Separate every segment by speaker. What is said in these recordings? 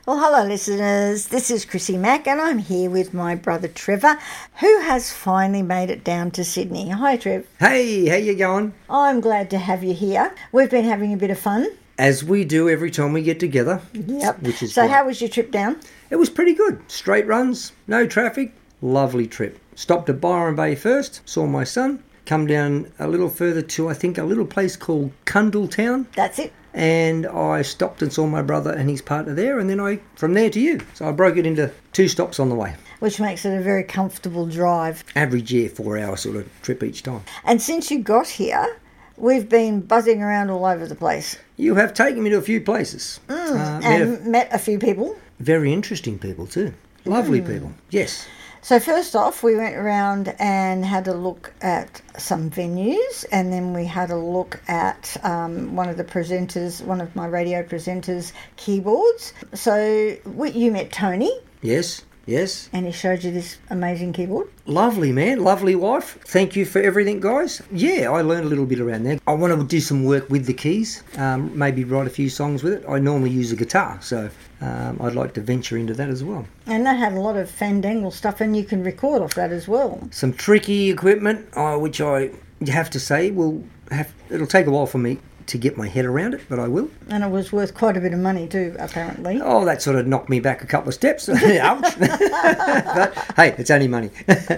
Speaker 1: Well, hello listeners, this is Chrissy Mack and I'm here with my brother Trevor, who has finally made it down to Sydney. Hi Trev.
Speaker 2: Hey, how you going?
Speaker 1: I'm glad to have you here. We've been having a bit of fun.
Speaker 2: As we do every time we get together.
Speaker 1: Yep.
Speaker 2: Which is
Speaker 1: so
Speaker 2: great.
Speaker 1: How was your trip down?
Speaker 2: It was pretty good. Straight runs, no traffic, lovely trip. Stopped at Byron Bay first, saw my son, come down a little further to, I think, a little place called Cundall Town.
Speaker 1: That's it.
Speaker 2: And I stopped and saw my brother and his partner there, and then from there to you. So I broke it into 2 stops on the way.
Speaker 1: Which makes it a very comfortable drive.
Speaker 2: Average, 4-hour sort of trip each time.
Speaker 1: And since you got here, we've been buzzing around all over the place.
Speaker 2: You have taken me to a few places.
Speaker 1: Met a few people.
Speaker 2: Very interesting people too. Lovely people, yes.
Speaker 1: So first off, we went around and had a look at some venues, and then we had a look at one of my radio presenters' keyboards. So you met Tony.
Speaker 2: Yes.
Speaker 1: And he showed you this amazing keyboard.
Speaker 2: Lovely man, lovely wife. Thank you for everything, guys. Yeah, I learned a little bit around there. I want to do some work with the keys, maybe write a few songs with it. I normally use a guitar, so I'd like to venture into that as well.
Speaker 1: And that had a lot of fandangle stuff, and you can record off that as well.
Speaker 2: Some tricky equipment, which I have to say it'll take a while for me to get my head around it, but I will.
Speaker 1: And it was worth quite a bit of money too, apparently.
Speaker 2: Oh, that sort of knocked me back a couple of steps. Ouch. But hey, it's only money.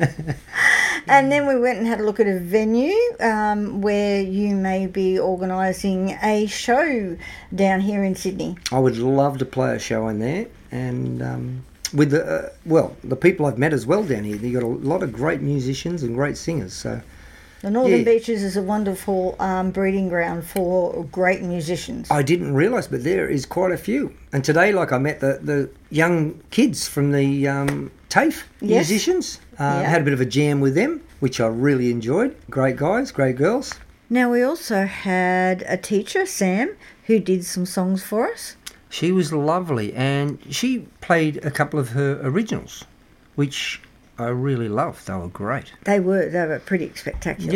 Speaker 1: And then we went and had a look at a venue where you may be organising a show down here in Sydney.
Speaker 2: I would love to play a show in there, and with the people I've met as well down here. You've got a lot of great musicians and great singers, so...
Speaker 1: The Northern Beaches is a wonderful breeding ground for great musicians.
Speaker 2: I didn't realise, but there is quite a few. And today, I met the young kids from the TAFE musicians. Had a bit of a jam with them, which I really enjoyed. Great guys, great girls.
Speaker 1: Now, we also had a teacher, Sam, who did some songs for us.
Speaker 2: She was lovely, and she played a couple of her originals, which... I really loved. They were great.
Speaker 1: They were pretty spectacular.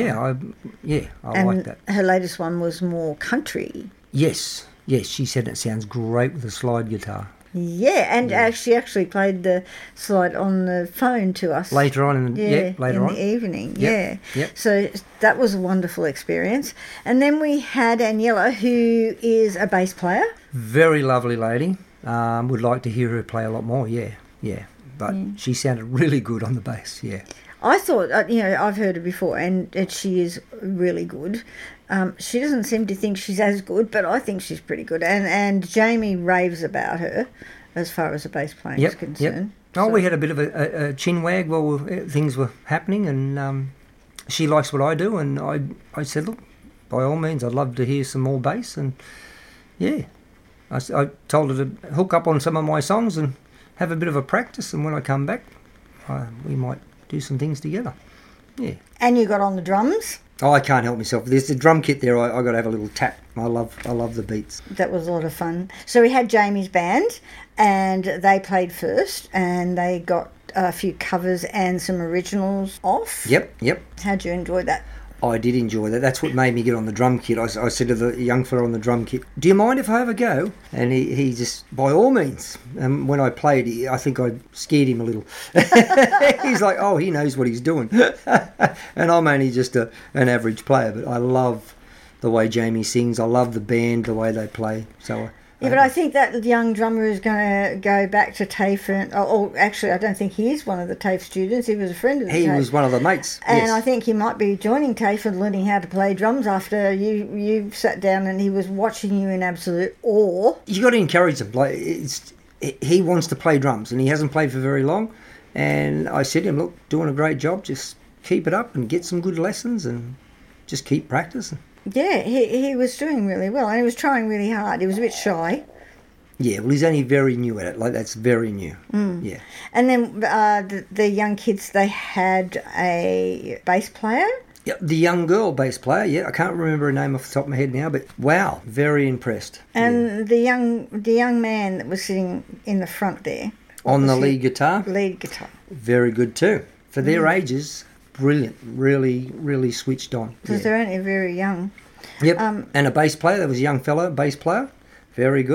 Speaker 2: I like that.
Speaker 1: Her latest one was more country.
Speaker 2: Yes, she said it sounds great with a slide guitar.
Speaker 1: Yeah, and she actually played the slide on the phone to us.
Speaker 2: Later on in
Speaker 1: the evening.
Speaker 2: Yep.
Speaker 1: So that was a wonderful experience. And then we had Aniela, who is a bass player.
Speaker 2: Very lovely lady. Would like to hear her play a lot more, yeah. But she sounded really good on the bass, yeah.
Speaker 1: I thought, I've heard her before, and she is really good. She doesn't seem to think she's as good, but I think she's pretty good. And Jamie raves about her as far as the bass playing is concerned.
Speaker 2: Oh, we had a bit of a chin wag while things were happening, and she likes what I do, and I said, look, by all means, I'd love to hear some more bass, and I told her to hook up on some of my songs and have a bit of a practice, and when I come back, we might do some things together. Yeah.
Speaker 1: And you got on the drums?
Speaker 2: Oh, I can't help myself. There's the drum kit there. I got to have a little tap. I love the beats.
Speaker 1: That was a lot of fun. So we had Jamie's band, and they played first, and they got a few covers and some originals off.
Speaker 2: Yep.
Speaker 1: How'd you enjoy that?
Speaker 2: I did enjoy that. That's what made me get on the drum kit. I said to the young fella on the drum kit, do you mind if I have a go? And he just, by all means. And when I played, I think I scared him a little. He's like, oh, he knows what he's doing. And I'm only just an average player, but I love the way Jamie sings. I love the band, the way they play. So
Speaker 1: but I think that young drummer is going to go back to TAFE. Actually, I don't think he is one of the TAFE students. He was a friend of the TAFE.
Speaker 2: He was one of the mates,
Speaker 1: and I think he might be joining TAFE and learning how to play drums after you sat down and he was watching you in absolute awe.
Speaker 2: You got to encourage him. He wants to play drums, and he hasn't played for very long. And I said to him, look, doing a great job. Just keep it up and get some good lessons and just keep practicing.
Speaker 1: Yeah, he was doing really well, and he was trying really hard. He was a bit shy.
Speaker 2: Yeah, well, he's only very new at it. That's very new. Yeah.
Speaker 1: And then the young kids, they had a bass player.
Speaker 2: Yeah, the young girl bass player. Yeah, I can't remember her name off the top of my head now, but wow, very impressed.
Speaker 1: And the young man that was sitting in the front there
Speaker 2: on the lead guitar. Very good too for their ages. Brilliant, really, really switched on.
Speaker 1: Because they're only very young.
Speaker 2: Yep, and a bass player. There was a young fellow, bass player. Very good.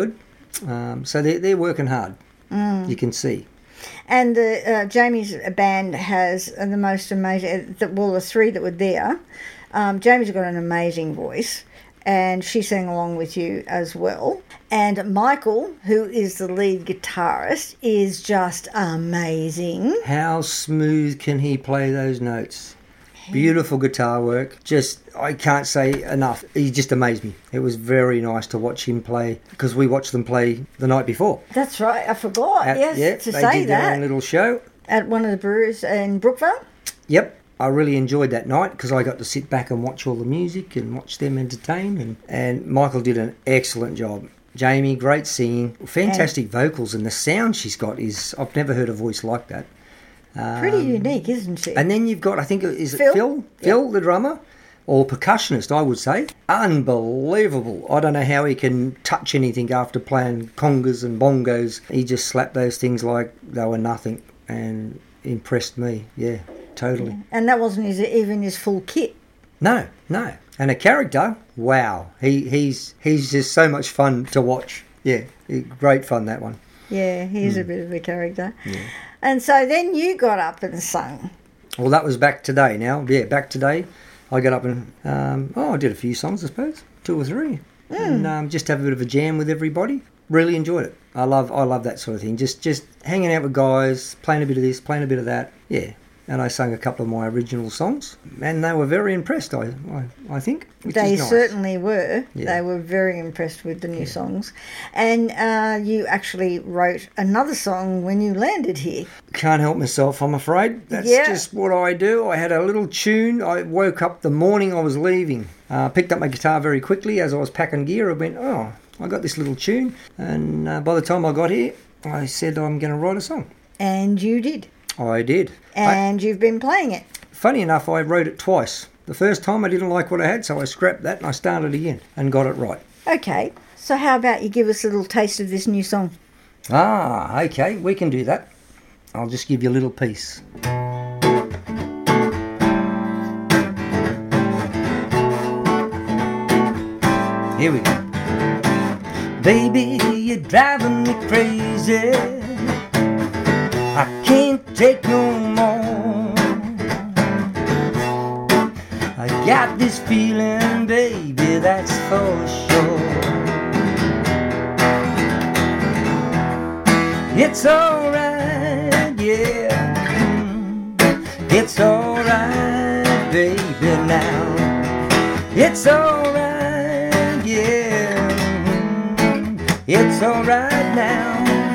Speaker 2: So they're working hard. You can see.
Speaker 1: And Jamie's band has the most amazing, the three that were there. Jamie's got an amazing voice, and she sang along with you as well. And Michael, who is the lead guitarist, is just amazing.
Speaker 2: How smooth can he play those notes? Beautiful guitar work. Just, I can't say enough. He just amazed me. It was very nice to watch him play, because we watched them play the night before.
Speaker 1: That's right. I forgot. To say that.
Speaker 2: They did their own little show.
Speaker 1: At one of the breweries in Brookvale.
Speaker 2: Yep. I really enjoyed that night because I got to sit back and watch all the music and watch them entertain. And Michael did an excellent job. Jamie, great singing. Fantastic vocals. And the sound she's got is... I've never heard a voice like that.
Speaker 1: Pretty unique, isn't she?
Speaker 2: And then you've got, I think, is it Phil? Phil, the drummer, or percussionist, I would say. Unbelievable. I don't know how he can touch anything after playing congas and bongos. He just slapped those things like they were nothing and impressed me. Yeah, totally. Yeah.
Speaker 1: And that wasn't even his full kit.
Speaker 2: No. And a character, wow. He's just so much fun to watch. Yeah, great fun, that one.
Speaker 1: Yeah, he's a bit of a character.
Speaker 2: Yeah. And
Speaker 1: so then you got up and sung.
Speaker 2: Well, that was back today now. Yeah, back today. I got up and, I did a few songs, I suppose. 2 or 3. And just have a bit of a jam with everybody. Really enjoyed it. I love that sort of thing. Just hanging out with guys, playing a bit of this, playing a bit of that. Yeah. And I sang a couple of my original songs, and they were very impressed, I think.
Speaker 1: They
Speaker 2: nice.
Speaker 1: Certainly were.
Speaker 2: Yeah.
Speaker 1: They were very impressed with the new songs. And you actually wrote another song when you landed here.
Speaker 2: Can't help myself, I'm afraid. That's just what I do. I had a little tune. I woke up the morning I was leaving. Picked up my guitar very quickly as I was packing gear. I went, I got this little tune. And by the time I got here, I said I'm going to write a song.
Speaker 1: And you did.
Speaker 2: I did.
Speaker 1: And you've been playing it.
Speaker 2: Funny enough, I wrote it twice. The first time I didn't like what I had, so I scrapped that and I started again and got it right.
Speaker 1: Okay, so how about you give us a little taste of this new song?
Speaker 2: Okay, we can do that. I'll just give you a little piece. Here we go. Baby, you're driving me crazy. I can't take no more. I got this feeling, baby, that's for sure. It's alright, yeah. It's alright, baby, now. It's alright, yeah. It's alright now.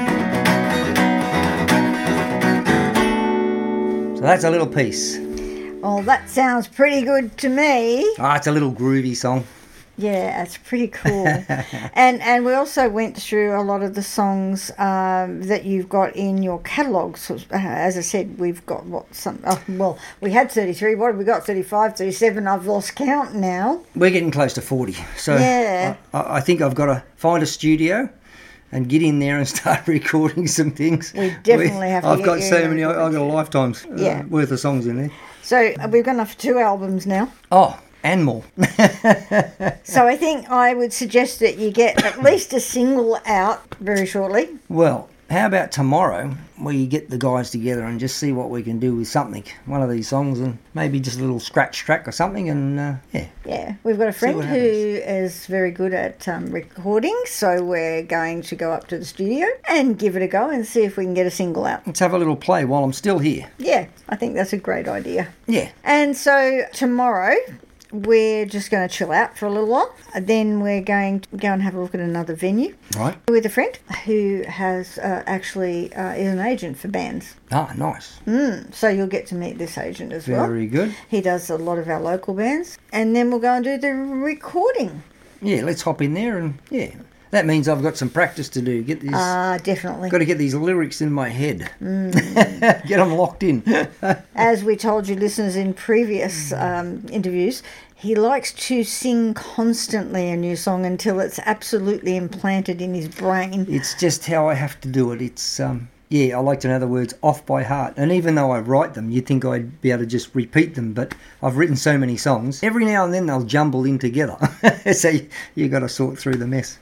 Speaker 2: That's a little piece.
Speaker 1: Oh, that sounds pretty good to me.
Speaker 2: It's a little groovy song.
Speaker 1: Yeah, it's pretty cool. and we also went through a lot of the songs that you've got in your catalogue. So, as I said, we've got we had 33. What have we got? 35, 37. I've lost count now.
Speaker 2: We're getting close to 40. So yeah. I think I've got to find a studio and get in there and start recording some things.
Speaker 1: We definitely have to.
Speaker 2: I've got so many. I've got a lifetime's worth of songs in there.
Speaker 1: So we've got enough for 2 albums now.
Speaker 2: Oh, and more.
Speaker 1: So I think I would suggest that you get at least a single out very shortly.
Speaker 2: Well, how about tomorrow we get the guys together and just see what we can do with something, one of these songs, and maybe just a little scratch track or something, and
Speaker 1: Yeah, we've got a friend who is very good at recording, so we're going to go up to the studio and give it a go and see if we can get a single out.
Speaker 2: Let's have a little play while I'm still here.
Speaker 1: Yeah, I think that's a great idea.
Speaker 2: Yeah.
Speaker 1: And so tomorrow we're just going to chill out for a little while. Then we're going to go and have a look at another venue.
Speaker 2: Right.
Speaker 1: With a friend who has is an agent for bands.
Speaker 2: Nice.
Speaker 1: So you'll get to meet this agent as well.
Speaker 2: Very good.
Speaker 1: He does a lot of our local bands. And then we'll go and do the recording.
Speaker 2: Yeah, let's hop in there and, that means I've got some practice to do. Get these.
Speaker 1: Definitely.
Speaker 2: Got to get these lyrics in my head. Get them locked in.
Speaker 1: As we told you, listeners, in previous interviews, he likes to sing constantly a new song until it's absolutely implanted in his brain.
Speaker 2: It's just how I have to do it. It's I like to know the words off by heart. And even though I write them, you'd think I'd be able to just repeat them. But I've written so many songs. Every now and then they'll jumble in together. So you got to sort through the mess.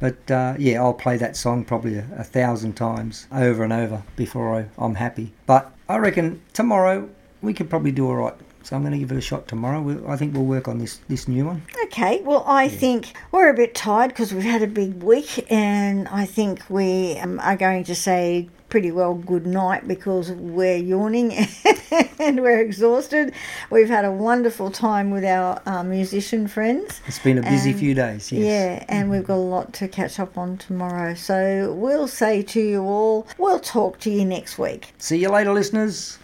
Speaker 2: But yeah, I'll play that song probably 1,000 times over and over before I'm happy. But I reckon tomorrow we could probably do all right. So I'm going to give it a shot tomorrow. I think we'll work on this new one.
Speaker 1: Okay, well, I think we're a bit tired because we've had a big week, and I think we are going to say pretty well good night because we're yawning and we're exhausted. We've had a wonderful time with our musician friends.
Speaker 2: It's been a busy few days, yes.
Speaker 1: Yeah, and we've got a lot to catch up on tomorrow. So we'll say to you all, we'll talk to you next week.
Speaker 2: See you later, listeners.